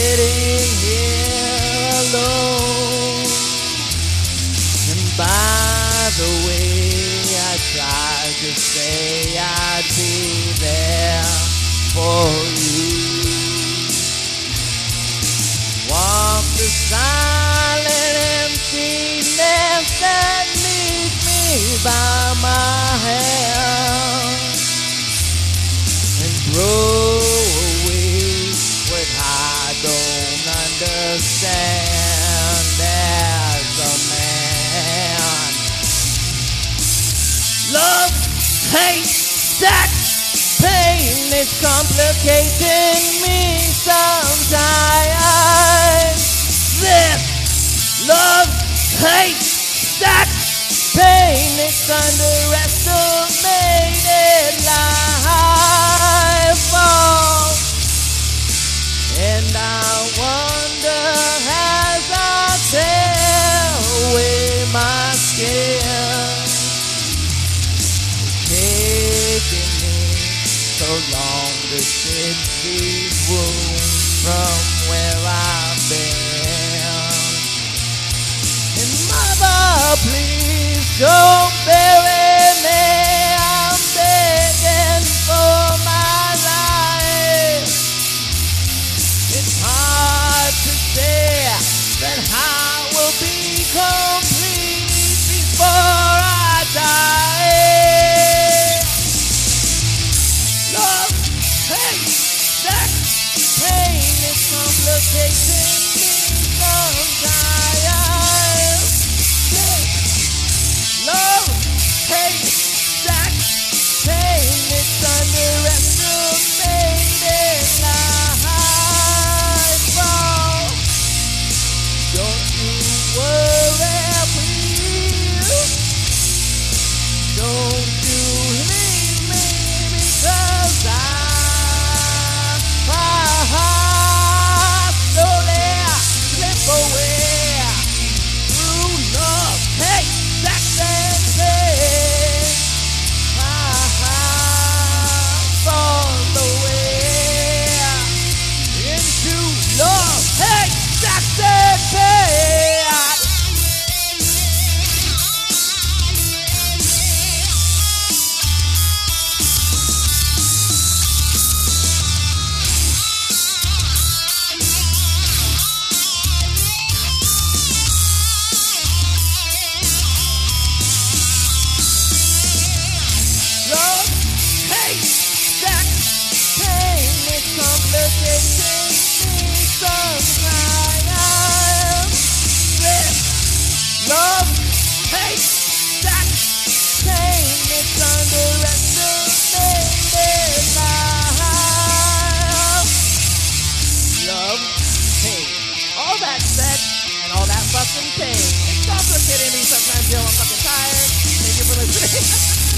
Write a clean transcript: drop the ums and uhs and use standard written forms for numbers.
sitting here alone. And by the way, I tried to say I'd be there for you. Walk the silent emptiness that leads me by my hand, and throw away what I don't understand as a man. Love, hate, sex, pain, it's complicating me sometimes. This love, hate, sex, pain, it's underestimated life. Oh, and I wonder as I tear away my skin, taking me so long to fix these wounds from where I've been. And mother, please don't bury me. I'm begging for my life. It's hard to say that I will be complete before I die. Love, hate, sex, pain, it's complicating me sometimes. Love, hate, sex, pain, it's underestimated life. Oh, don't you worry, please. Don't you leave me, because I slowly slip away through love, hate, sex, and pain. I fall away into love, hate, sex, and pain. Love, hate, sex, pain, it's complicating me sometimes. This love, hate, sex, pain, it's underestimated life. Love, hate, all that sex and all that fucking pain. It's complicating me sometimes, yo. I'm fucking tired. Thank you for listening.